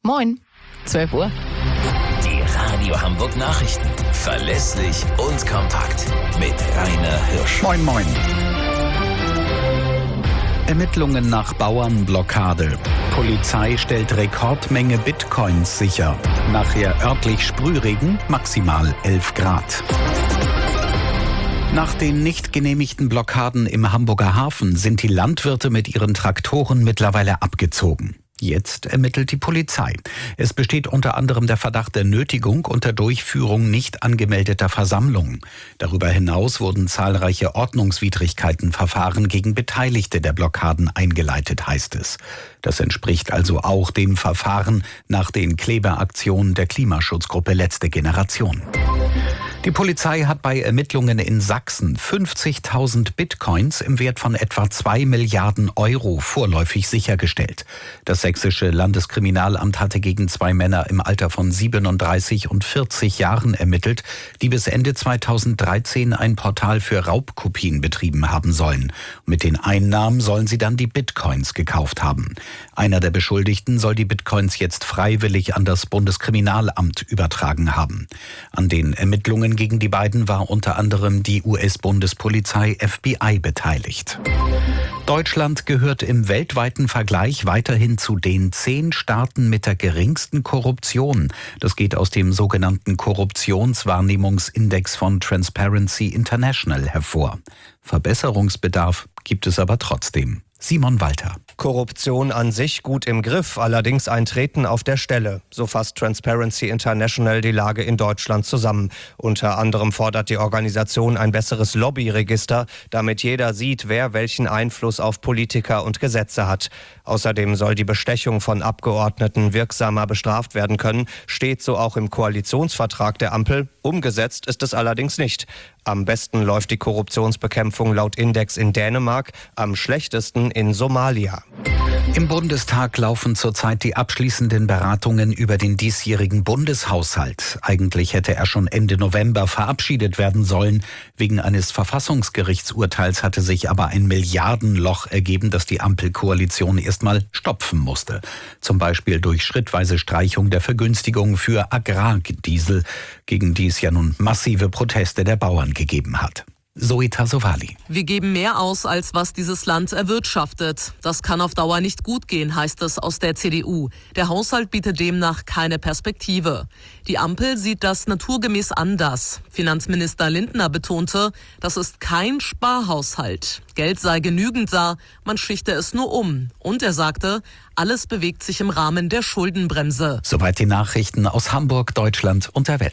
Moin, 12 Uhr. Die Radio Hamburg Nachrichten. Verlässlich und kompakt. Mit Rainer Hirsch. Moin, moin. Ermittlungen nach Bauernblockade. Polizei stellt Rekordmenge Bitcoins sicher. Nachher örtlich Sprühregen, maximal 11 Grad. Nach den nicht genehmigten Blockaden im Hamburger Hafen sind die Landwirte mit ihren Traktoren mittlerweile abgezogen. Jetzt ermittelt die Polizei. Es besteht unter anderem der Verdacht der Nötigung unter Durchführung nicht angemeldeter Versammlungen. Darüber hinaus wurden zahlreiche Ordnungswidrigkeitenverfahren gegen Beteiligte der Blockaden eingeleitet, heißt es. Das entspricht also auch dem Verfahren nach den Klebeaktionen der Klimaschutzgruppe Letzte Generation. Die Polizei hat bei Ermittlungen in Sachsen 50.000 Bitcoins im Wert von etwa 2 Milliarden Euro vorläufig sichergestellt. Das sächsische Landeskriminalamt hatte gegen 2 Männer im Alter von 37 und 40 Jahren ermittelt, die bis Ende 2013 ein Portal für Raubkopien betrieben haben sollen. Mit den Einnahmen sollen sie dann die Bitcoins gekauft haben. Einer der Beschuldigten soll die Bitcoins jetzt freiwillig an das Bundeskriminalamt übertragen haben. An den Ermittlungen gegen die beiden war unter anderem die US-Bundespolizei FBI beteiligt. Deutschland gehört im weltweiten Vergleich weiterhin zu den 10 Staaten mit der geringsten Korruption. Das geht aus dem sogenannten Korruptionswahrnehmungsindex von Transparency International hervor. Verbesserungsbedarf gibt es aber trotzdem. Simon Walter. Korruption an sich gut im Griff, allerdings ein Treten auf der Stelle. So fasst Transparency International die Lage in Deutschland zusammen. Unter anderem fordert die Organisation ein besseres Lobbyregister, damit jeder sieht, wer welchen Einfluss auf Politiker und Gesetze hat. Außerdem soll die Bestechung von Abgeordneten wirksamer bestraft werden können, steht so auch im Koalitionsvertrag der Ampel. Umgesetzt ist es allerdings nicht. Am besten läuft die Korruptionsbekämpfung laut Index in Dänemark, am schlechtesten in Somalia. Im Bundestag laufen zurzeit die abschließenden Beratungen über den diesjährigen Bundeshaushalt. Eigentlich hätte er schon Ende November verabschiedet werden sollen. Wegen eines Verfassungsgerichtsurteils hatte sich aber ein Milliardenloch ergeben, das die Ampelkoalition erstmal stopfen musste. Zum Beispiel durch schrittweise Streichung der Vergünstigung für Agrardiesel, gegen die es ja nun massive Proteste der Bauern gegeben hat. Zoe Tassovali. Wir geben mehr aus, als was dieses Land erwirtschaftet. Das kann auf Dauer nicht gut gehen, heißt es aus der CDU. Der Haushalt bietet demnach keine Perspektive. Die Ampel sieht das naturgemäß anders. Finanzminister Lindner betonte, das ist kein Sparhaushalt. Geld sei genügend da, man schichte es nur um. Und er sagte, alles bewegt sich im Rahmen der Schuldenbremse. Soweit die Nachrichten aus Hamburg, Deutschland und der Welt.